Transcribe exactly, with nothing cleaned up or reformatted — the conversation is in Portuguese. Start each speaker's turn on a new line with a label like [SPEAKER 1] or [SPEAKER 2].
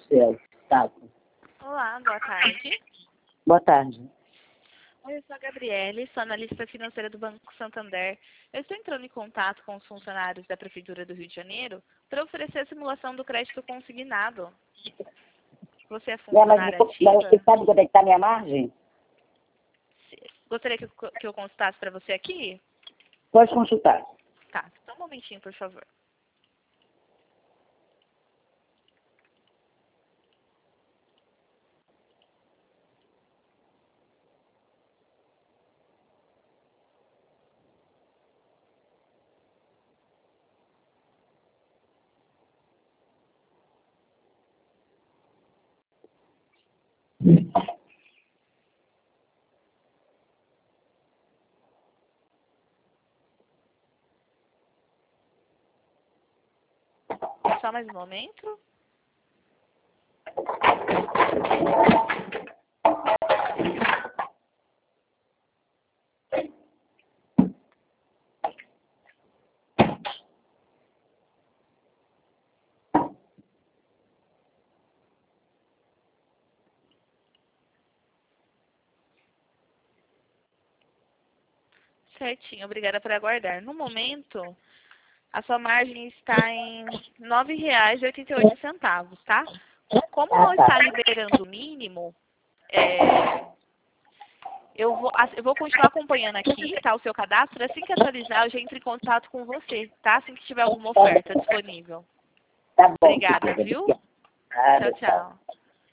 [SPEAKER 1] céu. Tá.
[SPEAKER 2] Olá, boa tarde.
[SPEAKER 1] Boa tarde.
[SPEAKER 2] Oi, eu sou a Gabriele, sou analista financeira do Banco Santander. Eu estou entrando em contato com os funcionários da Prefeitura do Rio de Janeiro para oferecer a simulação do crédito consignado. Você é
[SPEAKER 1] É, mas,
[SPEAKER 2] funcionária
[SPEAKER 1] mas
[SPEAKER 2] ativa?
[SPEAKER 1] você sabe quanto é que está a minha margem?
[SPEAKER 2] Gostaria que eu, que eu consultasse para você aqui?
[SPEAKER 1] Pode consultar.
[SPEAKER 2] Tá, só um momentinho, por favor. Só mais um momento. Certinho, obrigada por aguardar. No momento, a sua margem está em nove reais e oitenta e oito centavos, tá? Como não
[SPEAKER 1] Ah, tá.
[SPEAKER 2] está liberando o mínimo, é, eu, vou, eu vou continuar acompanhando aqui, tá, o seu cadastro. Assim que atualizar, eu já entro em contato com você, tá? Assim que tiver alguma oferta disponível.
[SPEAKER 1] Tá bom.
[SPEAKER 2] Obrigada, viu?
[SPEAKER 1] Obrigada.
[SPEAKER 2] Tchau, tchau.